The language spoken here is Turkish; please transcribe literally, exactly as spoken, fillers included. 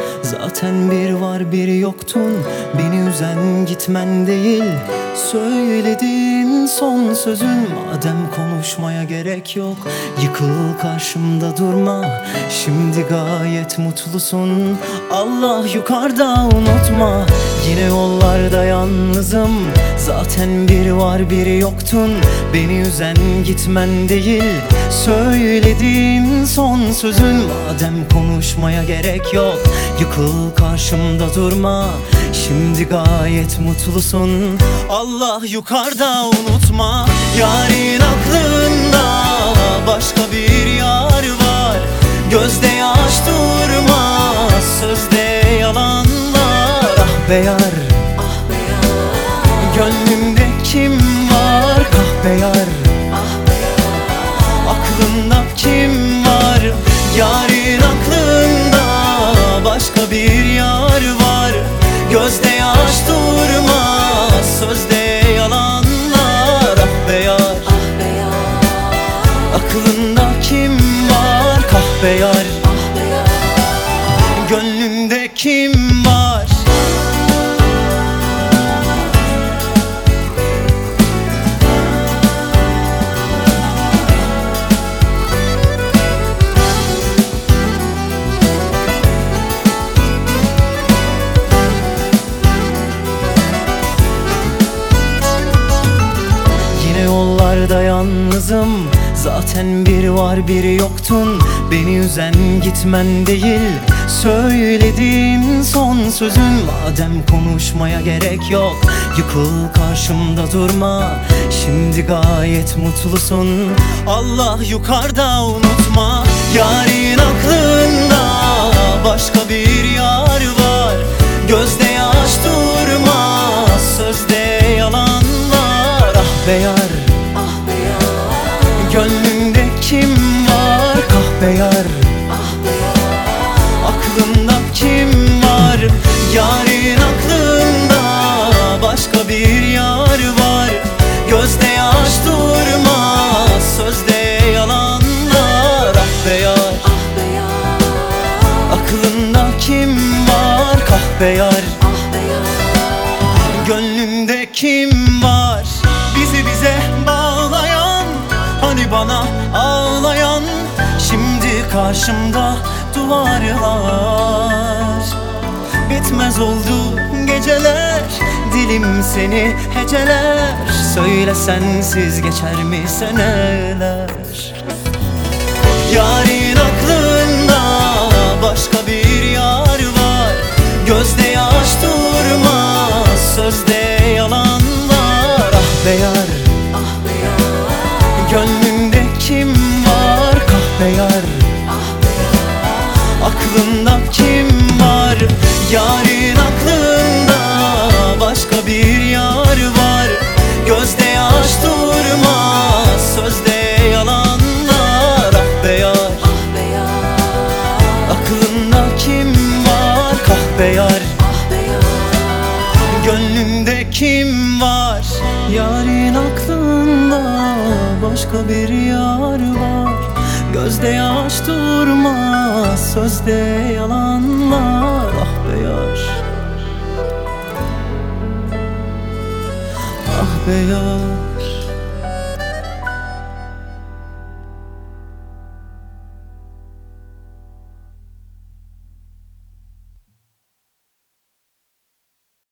Zaten bir var bir yoktun, beni üzen gitmen değil. Söylediğin son sözün, madem konuşmaya gerek yok, yıkıl karşımda durma. Şimdi gayet mutlusun, Allah yukarıda unutma. Yine yollarda yalnızım, zaten bir var bir yoktun, beni üzen gitmen değil. Söylediğin son sözün, madem konuşmaya gerek yok, yıkıl karşımda durma. Şimdi gayet mutlusun, Allah yukarıda unutma. Yarın aklında başka bir yar var, gözde yaş durmaz, sözde yalanlar. Ah be yar, ah be yar, gönlümde kim var? Kahpe yar, ah be yar, aklında kim var? Yarın aklında başka bir yar var, gözde yaş durmaz, sözde yalanlar. Ah be yar, ah be yar, aklında kim var? Kahpe yar, ah be yar. gönlünde kim var? Yollarda yalnızım, zaten bir var bir yoktun, beni üzen gitmen değil. Söylediğin son sözün, madem konuşmaya gerek yok, yıkıl karşımda durma. Şimdi gayet mutlusun, Allah yukarıda unutma. Yarın aklında başka bir yar var, gözde yaş durmaz, sözde yalanlar. Ah be yar, Ah be yar, gönlünde kim var? Kahpe yar, ah be yar, aklında kim var? Yarın aklında başka bir yar var, gözde yaş durmaz, sözde yalanlar. Ah be yar, ah be yar, aklında kim var? Kahpe yar, ah be yar. gönlünde kim var? Bizi bize bağlayan, hani bana ağlayan, şimdi karşımda duvarlar. Bitmez oldu geceler, dilim seni heceler. Söyle sensiz geçer mi seneler? Yarın aklında başka bir yar var, gözde yaş durmaz, sözde yalanlar. Ah be yar, Ah be yar, gönlünde kim var? Kahpe yar, ah be yar, aklında kim var? Yarın aklında başka bir yar var, gözde yaş durmaz, sözde yalanlar. Ah be yar, ah be yar, aklında kim var? Kahpe yar, ah be yar. gönlünde kim var? Yarın aklında başka bir yar var, gözde yaş durmaz, sözde yalanlar. Ah be yar, ah be yar.